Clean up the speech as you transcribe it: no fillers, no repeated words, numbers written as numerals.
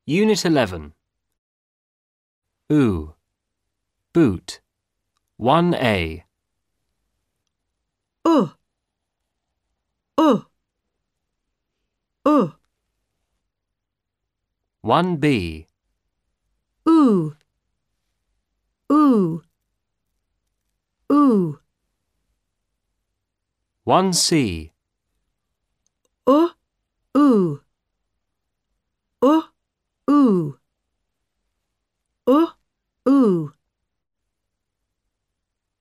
Unit 11. Oo. Boot. 1A. Uh, uh, uh, 1B. ooh, ooh, ooh, 1C. ooh, ooh.